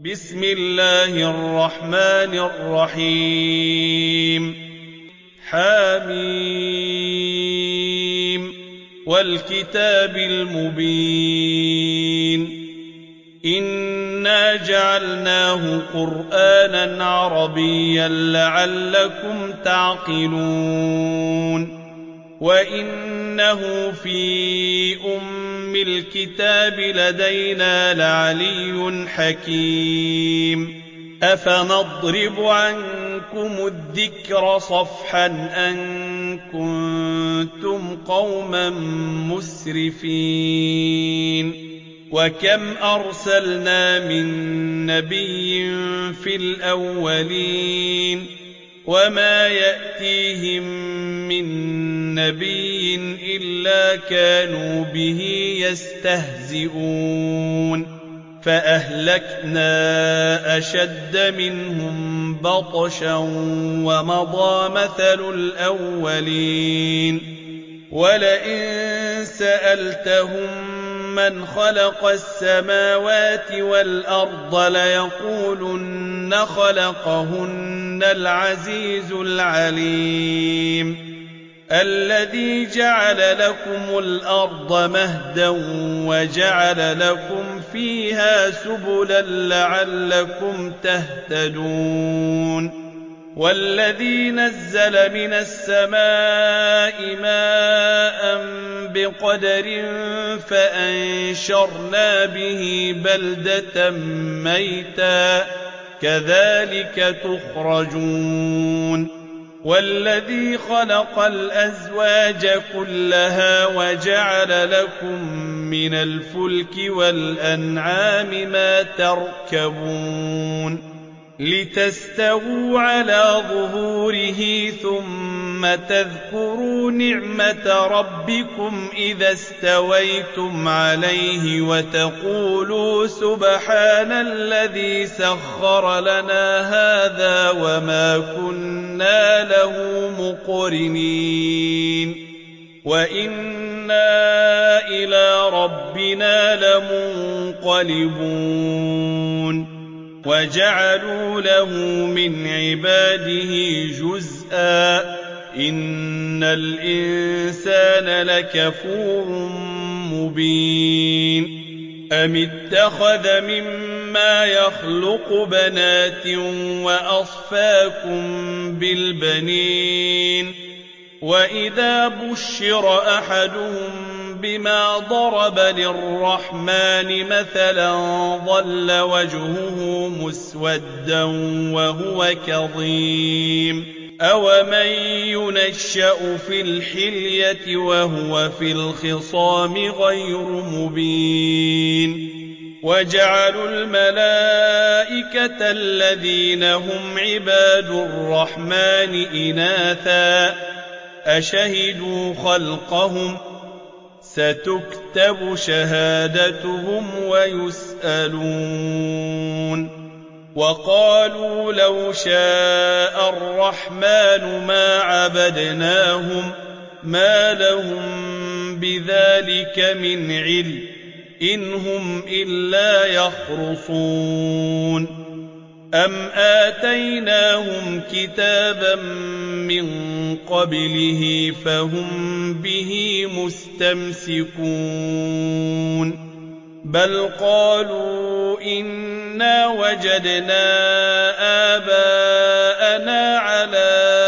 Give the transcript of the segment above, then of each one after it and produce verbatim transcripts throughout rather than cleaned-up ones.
بسم الله الرحمن الرحيم حميم والكتاب المبين إنا جعلناه قرآنا عربيا لعلكم تعقلون وإنه في أم الكتاب لدينا لعلي حكيم أفنضرب عنكم الذكر صفحا أن كنتم قوما مسرفين وكم أرسلنا من نبي في الأولين وما يأتيهم من نبي إلا كانوا به يستهزئون فأهلكنا أشد منهم بطشا ومضى مثل الأولين ولئن سألتهم من خلق السماوات والأرض ليقولن خلقهن العزيز العليم الذي جعل لكم الأرض مهدا وجعل لكم فيها سبلا لعلكم تهتدون والذي نزل من السماء ماء بقدر فأنشرنا به بلدة ميتا كذلك تخرجون والذي خلق الأزواج كلها وجعل لكم من الفلك والأنعام ما تركبون لتستووا على ظهوره ثم تذكروا نعمة ربكم إذا استويتم عليه وتقولوا سبحان الذي سخر لنا هذا وما كنا له مقرنين وإنا إلى ربنا لمنقلبون وجعلوا له من عباده جزءا إن الإنسان لكفور مبين أم اتخذ مما يخلق بنات وأصفاكم بالبنين وإذا بشر أحدهم بما ضرب للرحمن مثلا ظل وجهه مسودا وهو كظيم أومن ينشأ في الحلية وهو في الخصام غير مبين وجعلوا الملائكة الذين هم عباد الرحمن إناثا أشهدوا خلقهم ستكتب شهادتهم ويسألون وقالوا لو شاء الرحمن ما عبدناهم ما لهم بذلك من علم إن هم إلا يخرصون أم آتيناهم كتابا من قبله فهم به مستمسكون بل قالوا إنا وجدنا آباءنا على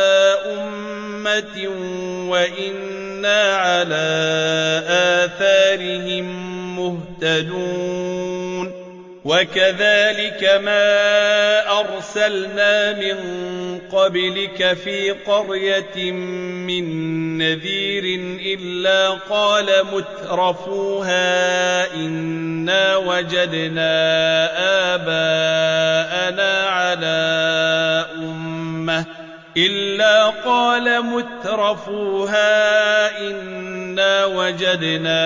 أمة وإنا على آثارهم مهتدون وكذلك ما أرسلنا من قبلك في قرية من نذير إلا قال مترفوها إنا وجدنا آباءنا على أمة إلا قال مترفوها إنا وجدنا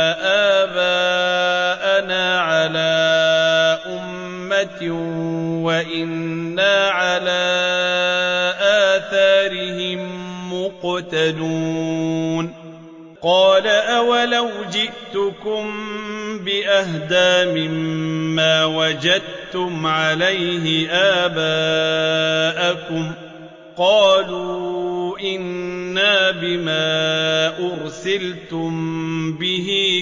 آباءنا على أمة وإنا على آثارهم مقتدون قال أولو جئتكم بأهدى مما وجدتم عليه آباءكم قالوا إنا بما أرسلتم به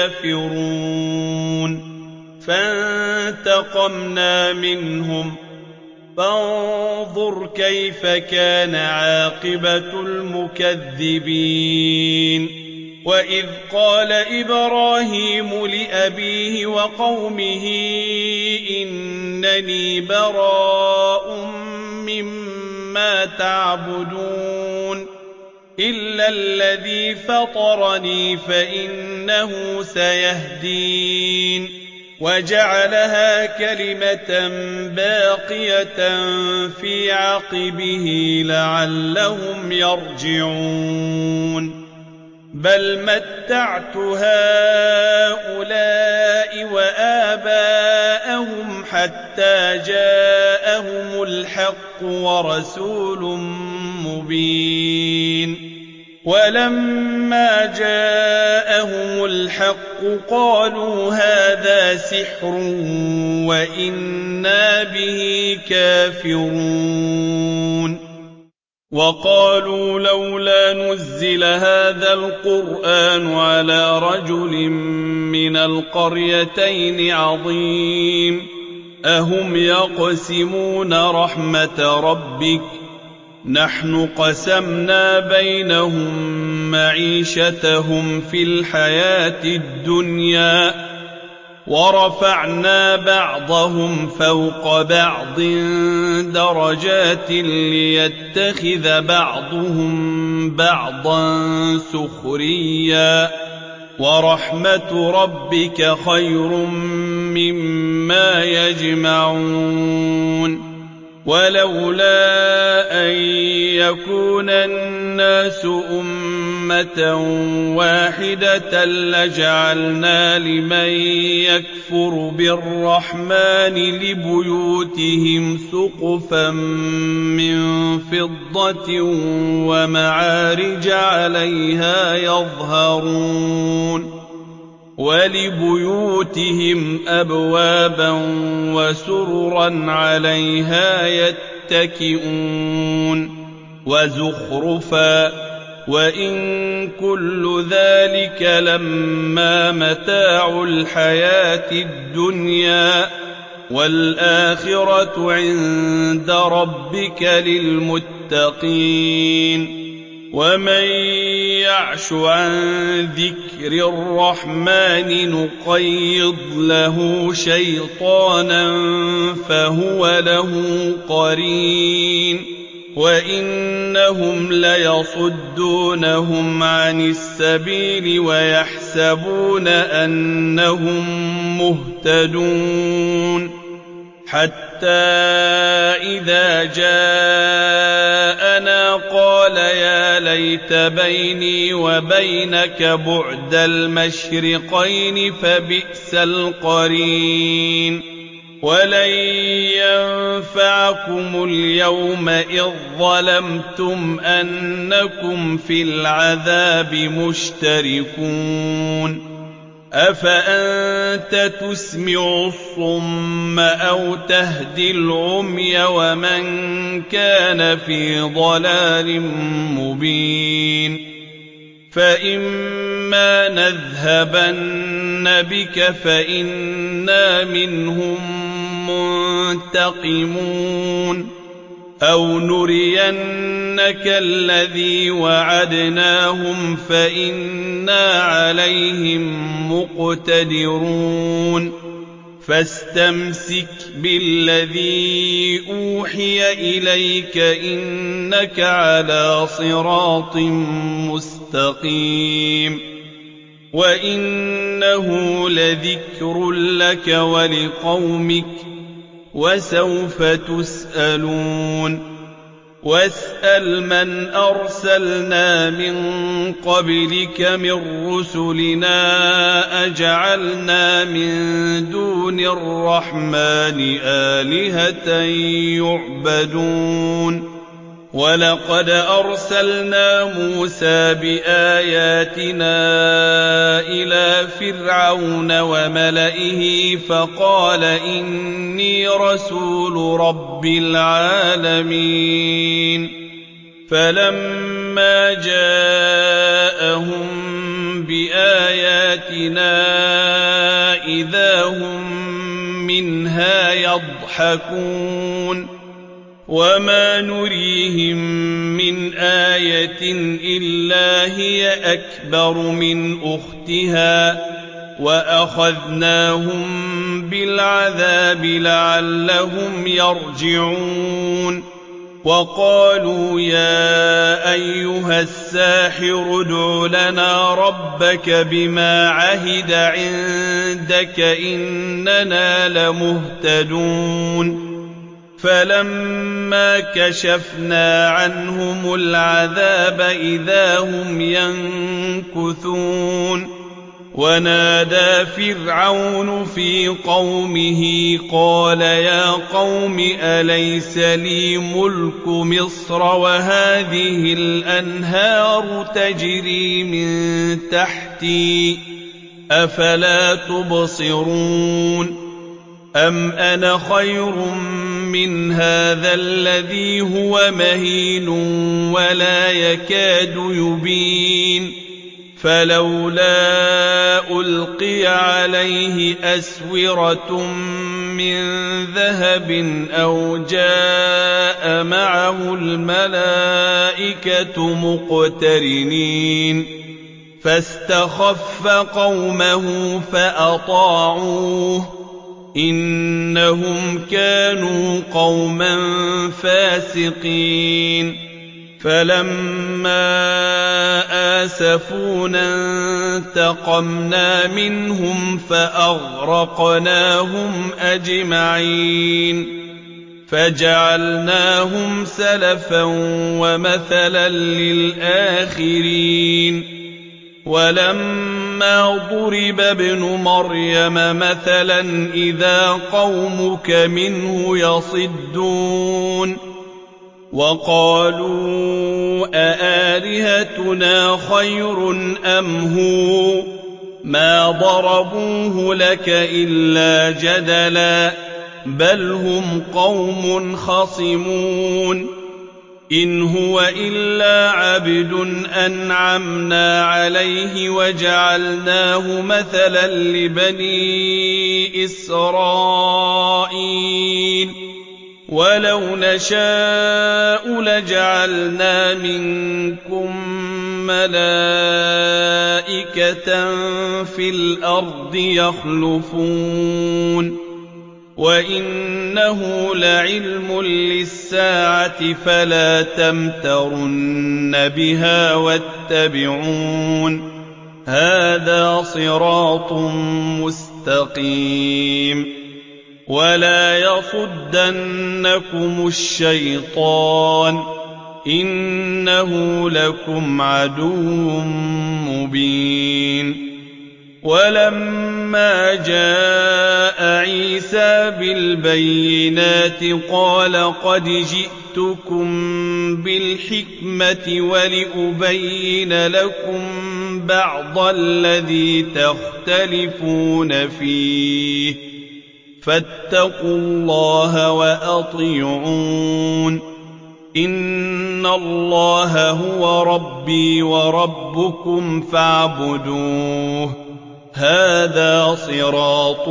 كافرون فانتقمنا منهم فانظر كيف كان عاقبة المكذبين وإذ قال إبراهيم لأبيه وقومه إنني براء مما تعبدون إلا الذي فطرني فإنه سيهدين وجعلها كلمة باقية في عقبه لعلهم يرجعون بل متعت هؤلاء وآباءهم حتى جاءهم الحق ورسول مبين ولما جاءهم الحق قالوا هذا سحر وإنا به كافرون وقالوا لولا نزل هذا القرآن على رجل من القريتين عظيم أهم يقسمون رحمة ربك نحن قسمنا بينهم معيشتهم في الحياة الدنيا ورفعنا بعضهم فوق بعض درجات ليتخذ بعضهم بعضا سخريا ورحمة ربك خير مما يجمعون ولولا أن يكون الناس أمة واحدة لجعلنا لمن يكفر بالرحمن لبيوتهم سقفا من فضة ومعارج عليها يظهرون ولبيوتهم أبوابا وسررا عليها يتكئون وزخرفا وإن كل ذلك لما متاع الحياة الدنيا والآخرة عند ربك للمتقين ومن يعش عن ذكر الرحمن نقيض له شيطانا فهو له قرين وإنهم ليصدونهم عن السبيل ويحسبون أنهم مهتدون حتى إذا جاءنا قال يا ليت بيني وبينك بعد المشرقين فبئس القرين ولن ينفعكم اليوم إذ ظلمتم أنكم في العذاب مشتركون أفأنت تسمع الصم أو تهدي العمي ومن كان في ضلال مبين فإما نذهبن بك فإنا منهم منتقمون أو نرينك الذي وعدناهم فإنا عليهم مقتدرون فاستمسك بالذي أوحي إليك إنك على صراط مستقيم وإنه لذكر لك ولقومك وسوف تسألون واسأل من أرسلنا من قبلك من رسلنا أجعلنا من دون الرحمن آلهة يعبدون ولقد أرسلنا موسى بآياتنا إلى فرعون وملئه فقال إني رسول رب العالمين فلما جاءهم بآياتنا إذا هم منها يضحكون وما نريهم من آية إلا هي أكبر من أختها وأخذناهم بالعذاب لعلهم يرجعون وقالوا يا أيها الساحر ادع لنا ربك بما عهد عندك إننا لمهتدون فلما كشفنا عنهم العذاب إذا هم ينكثون ونادى فرعون في قومه قال يا قوم أليس لي ملك مصر وهذه الأنهار تجري من تحتي أفلا تبصرون أم أنا خير من هذا الذي هو مهين ولا يكاد يبين فلولا ألقي عليه أسورة من ذهب أو جاء معه الملائكة مقترنين فاستخف قومه فأطاعوه إنهم كانوا قوما فاسقين فلما آسفونا انتقمنا منهم فأغرقناهم أجمعين فجعلناهم سلفا ومثلا للآخرين ولما ضرب ابن مريم مثلا إذا قومك منه يصدون وقالوا أآلهتنا خير أم هو ما ضربوه لك إلا جدلا بل هم قوم خصمون إن هو إلا عبد أنعمنا عليه وجعلناه مثلا لبني إسرائيل ولو نشاء لجعلنا منكم ملائكة في الأرض يخلفون وإنه لعلم للساعة فلا تمترن بها واتبعون هذا صراط مستقيم ولا يصدنكم الشيطان إنه لكم عدو مبين ولما جاء عيسى بالبينات قال قد جئتكم بالحكمة ولأبين لكم بعض الذي تختلفون فيه فاتقوا الله وأطيعون إن الله هو ربي وربكم فاعبدوه هذا صراط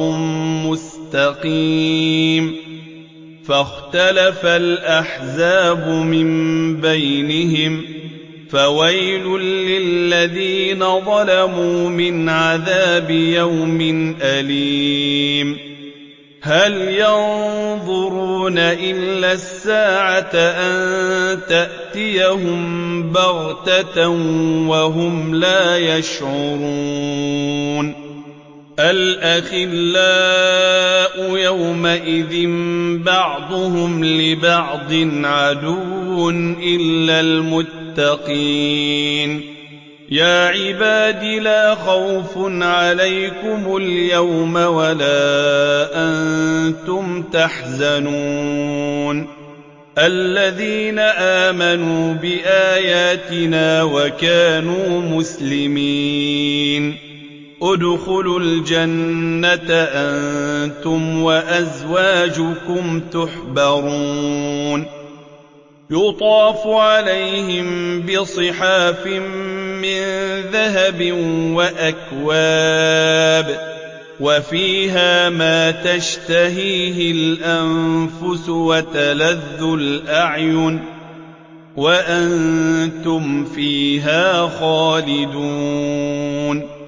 مستقيم فاختلف الأحزاب من بينهم فويل للذين ظلموا من عذاب يوم أليم هل ينظرون إلا الساعة أن تأتيهم بغتة وهم لا يشعرون الأخلاء يومئذ بعضهم لبعض عدو إلا المتقين يا عباد لا خوف عليكم اليوم ولا أنتم تحزنون الذين آمنوا بآياتنا وكانوا مسلمين ادخلوا الجنة أنتم وأزواجكم تحبرون يطاف عليهم بصحاف من ذهب وأكواب وفيها ما تشتهيه الأنفس وتلذ الأعين وأنتم فيها خالدون